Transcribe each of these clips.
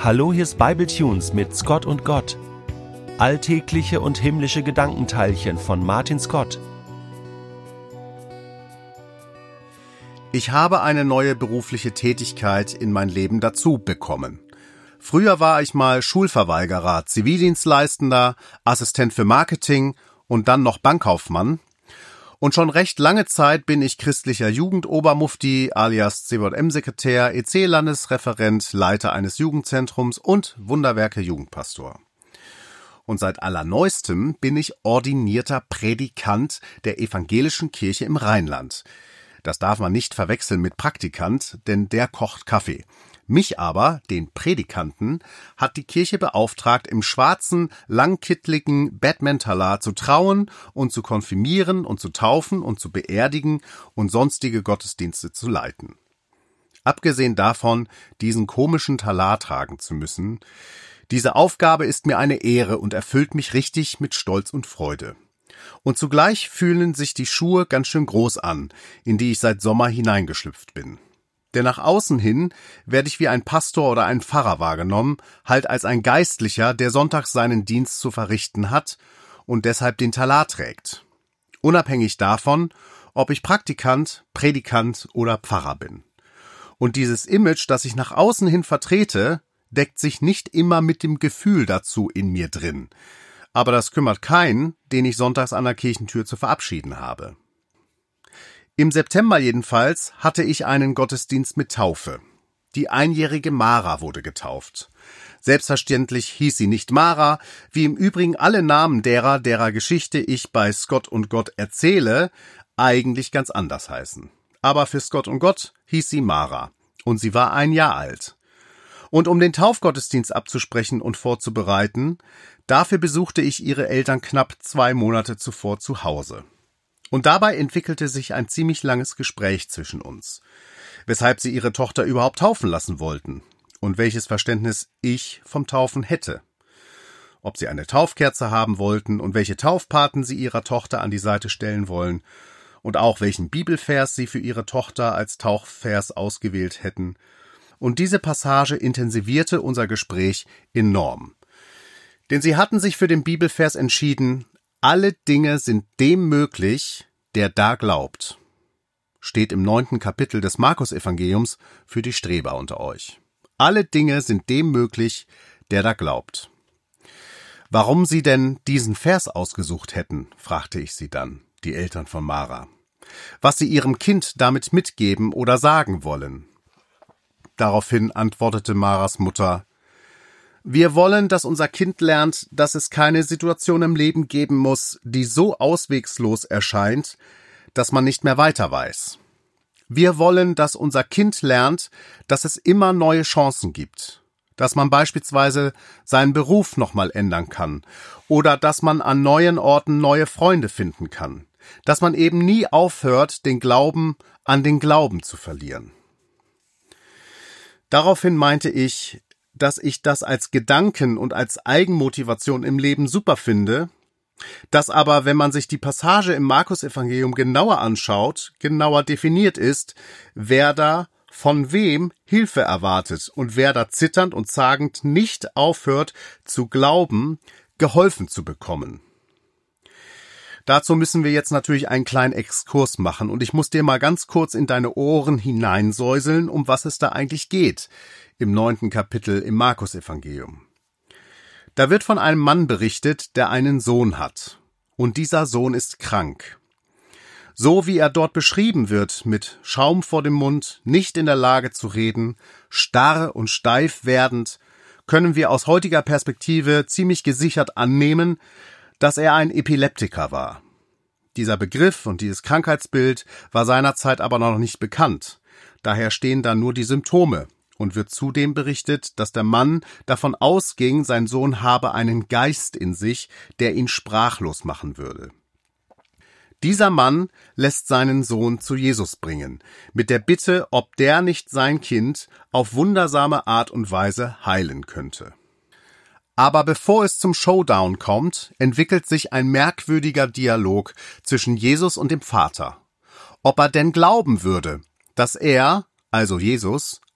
Hallo, hier ist Bible Tunes mit Scott und Gott. Alltägliche und himmlische Gedankenteilchen von Martin Scott. Ich habe eine neue berufliche Tätigkeit in mein Leben dazu bekommen. Früher war ich mal Schulverweigerer, Zivildienstleistender, Assistent für Marketing und dann noch Bankkaufmann. Und schon recht lange Zeit bin ich christlicher Jugendobermufti alias CVM-Sekretär, EC-Landesreferent, Leiter eines Jugendzentrums und Wunderwerke Jugendpastor. Und seit allerneuestem bin ich ordinierter Prädikant der Evangelischen Kirche im Rheinland. Das darf man nicht verwechseln mit Praktikant, denn der kocht Kaffee. Mich aber, den Prädikanten, hat die Kirche beauftragt, im schwarzen, langkittligen Batman-Talar zu trauen und zu konfirmieren und zu taufen und zu beerdigen und sonstige Gottesdienste zu leiten. Abgesehen davon, diesen komischen Talar tragen zu müssen, diese Aufgabe ist mir eine Ehre und erfüllt mich richtig mit Stolz und Freude. Und zugleich fühlen sich die Schuhe ganz schön groß an, in die ich seit Sommer hineingeschlüpft bin. Denn nach außen hin werde ich wie ein Pastor oder ein Pfarrer wahrgenommen, halt als ein Geistlicher, der sonntags seinen Dienst zu verrichten hat und deshalb den Talar trägt. Unabhängig davon, ob ich Praktikant, Predikant oder Pfarrer bin. Und dieses Image, das ich nach außen hin vertrete, deckt sich nicht immer mit dem Gefühl dazu in mir drin. Aber das kümmert keinen, den ich sonntags an der Kirchentür zu verabschieden habe. Im September jedenfalls hatte ich einen Gottesdienst mit Taufe. Die einjährige Mara wurde getauft. Selbstverständlich hieß sie nicht Mara, wie im Übrigen alle Namen derer Geschichte ich bei Scott und Gott erzähle, eigentlich ganz anders heißen. Aber für Scott und Gott hieß sie Mara und sie war 1 Jahr alt. Und um den Taufgottesdienst abzusprechen und vorzubereiten, dafür besuchte ich ihre Eltern knapp 2 Monate zuvor zu Hause. Und dabei entwickelte sich ein ziemlich langes Gespräch zwischen uns, weshalb sie ihre Tochter überhaupt taufen lassen wollten und welches Verständnis ich vom Taufen hätte. Ob sie eine Taufkerze haben wollten und welche Taufpaten sie ihrer Tochter an die Seite stellen wollen und auch welchen Bibelvers sie für ihre Tochter als Taufvers ausgewählt hätten. Und diese Passage intensivierte unser Gespräch enorm. Denn sie hatten sich für den Bibelvers entschieden: Alle Dinge sind dem möglich, der da glaubt. Steht im 9. Kapitel des Markus-Evangeliums für die Streber unter euch. Alle Dinge sind dem möglich, der da glaubt. Warum sie denn diesen Vers ausgesucht hätten, fragte ich sie dann, die Eltern von Mara. Was sie ihrem Kind damit mitgeben oder sagen wollen. Daraufhin antwortete Maras Mutter: Wir wollen, dass unser Kind lernt, dass es keine Situation im Leben geben muss, die so auswegslos erscheint, dass man nicht mehr weiter weiß. Wir wollen, dass unser Kind lernt, dass es immer neue Chancen gibt, dass man beispielsweise seinen Beruf nochmal ändern kann oder dass man an neuen Orten neue Freunde finden kann, dass man eben nie aufhört, den Glauben an den Glauben zu verlieren. Daraufhin meinte ich, dass ich das als Gedanken und als Eigenmotivation im Leben super finde, dass aber, wenn man sich die Passage im Markus-Evangelium genauer anschaut, genauer definiert ist, wer da von wem Hilfe erwartet und wer da zitternd und zagend nicht aufhört zu glauben, geholfen zu bekommen. Dazu müssen wir jetzt natürlich einen kleinen Exkurs machen und ich muss dir mal ganz kurz in deine Ohren hineinsäuseln, um was es da eigentlich geht im 9. Kapitel im Markus-Evangelium. Da wird von einem Mann berichtet, der einen Sohn hat. Und dieser Sohn ist krank. So wie er dort beschrieben wird, mit Schaum vor dem Mund, nicht in der Lage zu reden, starr und steif werdend, können wir aus heutiger Perspektive ziemlich gesichert annehmen, dass er ein Epileptiker war. Dieser Begriff und dieses Krankheitsbild war seinerzeit aber noch nicht bekannt. Daher stehen da nur die Symptome und wird zudem berichtet, dass der Mann davon ausging, sein Sohn habe einen Geist in sich, der ihn sprachlos machen würde. Dieser Mann lässt seinen Sohn zu Jesus bringen, mit der Bitte, ob der nicht sein Kind auf wundersame Art und Weise heilen könnte. Aber bevor es zum Showdown kommt, entwickelt sich ein merkwürdiger Dialog zwischen Jesus und dem Vater. Ob er denn glauben würde, dass er, also Jesus,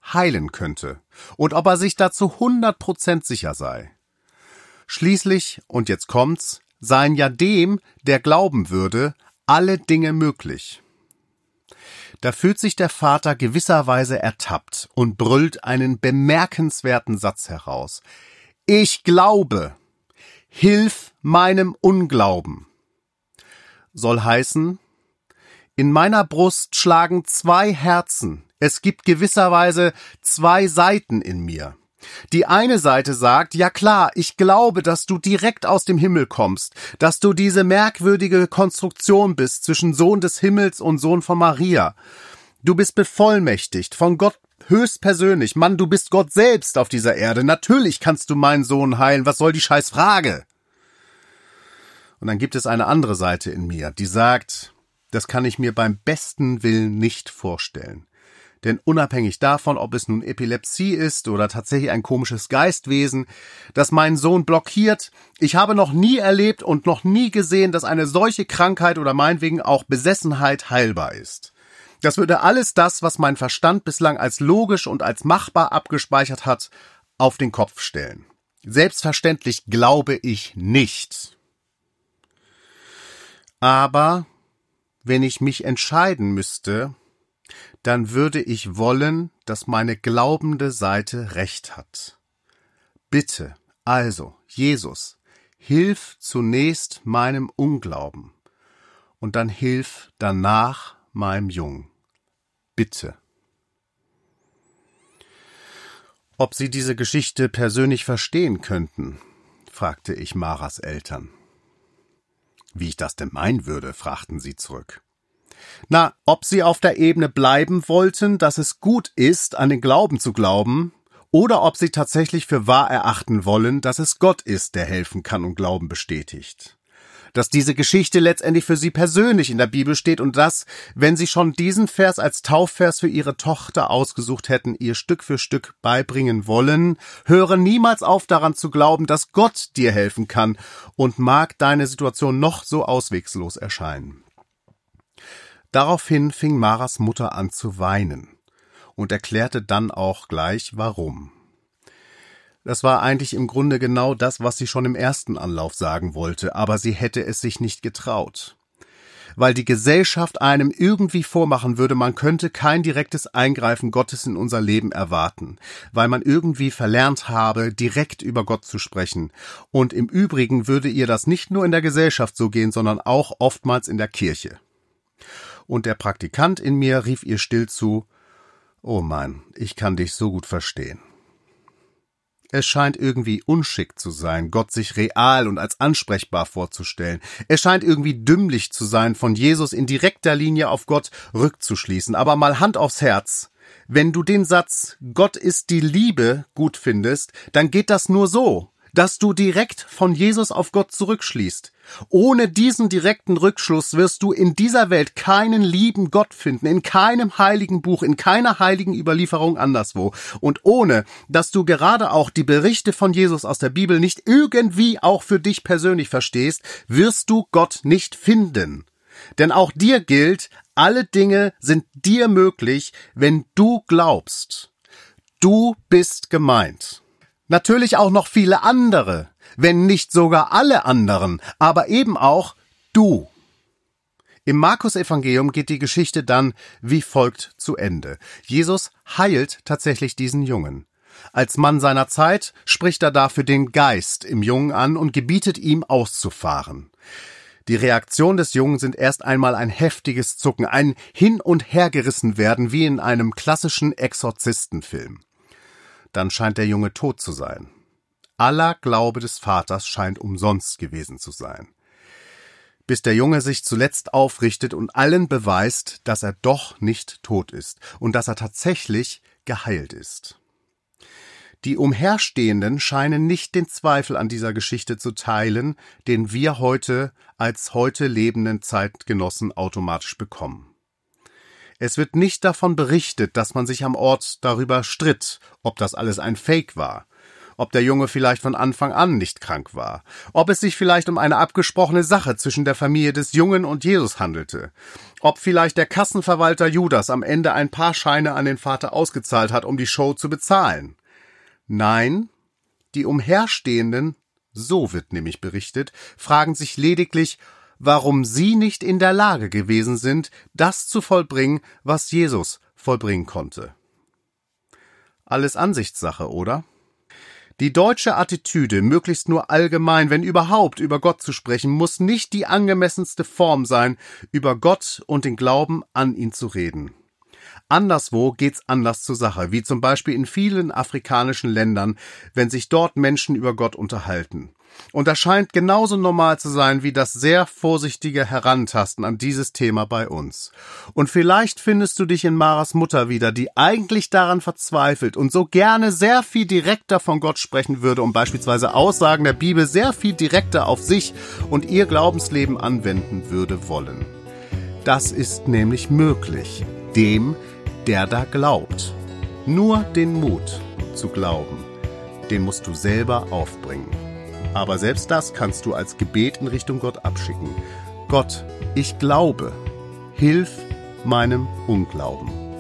heilen könnte und ob er sich dazu 100% sicher sei. Schließlich, und jetzt kommt's, seien ja dem, der glauben würde, alle Dinge möglich. Da fühlt sich der Vater gewisserweise ertappt und brüllt einen bemerkenswerten Satz heraus. Ich glaube, hilf meinem Unglauben. Soll heißen, in meiner Brust schlagen 2 Herzen. Es gibt gewisserweise 2 Seiten in mir. Die eine Seite sagt, ja klar, ich glaube, dass du direkt aus dem Himmel kommst, dass du diese merkwürdige Konstruktion bist zwischen Sohn des Himmels und Sohn von Maria. Du bist bevollmächtigt von Gott höchstpersönlich. Mann, du bist Gott selbst auf dieser Erde. Natürlich kannst du meinen Sohn heilen. Was soll die Scheißfrage? Und dann gibt es eine andere Seite in mir, die sagt, das kann ich mir beim besten Willen nicht vorstellen. Denn unabhängig davon, ob es nun Epilepsie ist oder tatsächlich ein komisches Geistwesen, das meinen Sohn blockiert, ich habe noch nie erlebt und noch nie gesehen, dass eine solche Krankheit oder meinetwegen auch Besessenheit heilbar ist. Das würde alles das, was mein Verstand bislang als logisch und als machbar abgespeichert hat, auf den Kopf stellen. Selbstverständlich glaube ich nicht. Aber wenn ich mich entscheiden müsste, dann würde ich wollen, dass meine glaubende Seite recht hat. Bitte, also, Jesus, hilf zunächst meinem Unglauben und dann hilf danach meinem Jungen. Bitte. Ob Sie diese Geschichte persönlich verstehen könnten, fragte ich Maras Eltern. Wie ich das denn meinen würde, fragten sie zurück. Na, ob sie auf der Ebene bleiben wollten, dass es gut ist, an den Glauben zu glauben, oder ob sie tatsächlich für wahr erachten wollen, dass es Gott ist, der helfen kann und Glauben bestätigt. Dass diese Geschichte letztendlich für sie persönlich in der Bibel steht und dass, wenn sie schon diesen Vers als Taufvers für ihre Tochter ausgesucht hätten, ihr Stück für Stück beibringen wollen, höre niemals auf daran zu glauben, dass Gott dir helfen kann und mag deine Situation noch so auswegslos erscheinen. Daraufhin fing Maras Mutter an zu weinen und erklärte dann auch gleich, warum. Das war eigentlich im Grunde genau das, was sie schon im ersten Anlauf sagen wollte, aber sie hätte es sich nicht getraut. Weil die Gesellschaft einem irgendwie vormachen würde, man könnte kein direktes Eingreifen Gottes in unser Leben erwarten, weil man irgendwie verlernt habe, direkt über Gott zu sprechen. Und im Übrigen würde ihr das nicht nur in der Gesellschaft so gehen, sondern auch oftmals in der Kirche. Und der Praktikant in mir rief ihr still zu, »Oh Mann, ich kann dich so gut verstehen.« Es scheint irgendwie unschick zu sein, Gott sich real und als ansprechbar vorzustellen. Es scheint irgendwie dümmlich zu sein, von Jesus in direkter Linie auf Gott rückzuschließen. Aber mal Hand aufs Herz. Wenn du den Satz »Gott ist die Liebe« gut findest, dann geht das nur so, dass du direkt von Jesus auf Gott zurückschließt. Ohne diesen direkten Rückschluss wirst du in dieser Welt keinen lieben Gott finden, in keinem heiligen Buch, in keiner heiligen Überlieferung anderswo. Und ohne, dass du gerade auch die Berichte von Jesus aus der Bibel nicht irgendwie auch für dich persönlich verstehst, wirst du Gott nicht finden. Denn auch dir gilt, alle Dinge sind dir möglich, wenn du glaubst. Du bist gemeint. Natürlich auch noch viele andere, wenn nicht sogar alle anderen, aber eben auch du. Im Markus-Evangelium geht die Geschichte dann wie folgt zu Ende. Jesus heilt tatsächlich diesen Jungen. Als Mann seiner Zeit spricht er dafür den Geist im Jungen an und gebietet ihm auszufahren. Die Reaktionen des Jungen sind erst einmal ein heftiges Zucken, ein Hin- und Hergerissen werden wie in einem klassischen Exorzistenfilm. Dann scheint der Junge tot zu sein. Aller Glaube des Vaters scheint umsonst gewesen zu sein. Bis der Junge sich zuletzt aufrichtet und allen beweist, dass er doch nicht tot ist und dass er tatsächlich geheilt ist. Die Umherstehenden scheinen nicht den Zweifel an dieser Geschichte zu teilen, den wir heute als heute lebenden Zeitgenossen automatisch bekommen. Es wird nicht davon berichtet, dass man sich am Ort darüber stritt, ob das alles ein Fake war. ob der Junge vielleicht von Anfang an nicht krank war, ob es sich vielleicht um eine abgesprochene Sache zwischen der Familie des Jungen und Jesus handelte, ob vielleicht der Kassenverwalter Judas am Ende ein paar Scheine an den Vater ausgezahlt hat, um die Show zu bezahlen. Nein, die Umherstehenden, so wird nämlich berichtet, fragen sich lediglich, warum sie nicht in der Lage gewesen sind, das zu vollbringen, was Jesus vollbringen konnte. Alles Ansichtssache, oder? Die deutsche Attitüde, möglichst nur allgemein, wenn überhaupt, über Gott zu sprechen, muss nicht die angemessenste Form sein, über Gott und den Glauben an ihn zu reden. Anderswo geht's anders zur Sache, wie zum Beispiel in vielen afrikanischen Ländern, wenn sich dort Menschen über Gott unterhalten. Und das scheint genauso normal zu sein wie das sehr vorsichtige Herantasten an dieses Thema bei uns. Und vielleicht findest du dich in Maras Mutter wieder, die eigentlich daran verzweifelt und so gerne sehr viel direkter von Gott sprechen würde, um beispielsweise Aussagen der Bibel sehr viel direkter auf sich und ihr Glaubensleben anwenden würde wollen. Das ist nämlich möglich, dem, der da glaubt. Nur den Mut zu glauben, den musst du selber aufbringen. Aber selbst das kannst du als Gebet in Richtung Gott abschicken. Gott, ich glaube, hilf meinem Unglauben.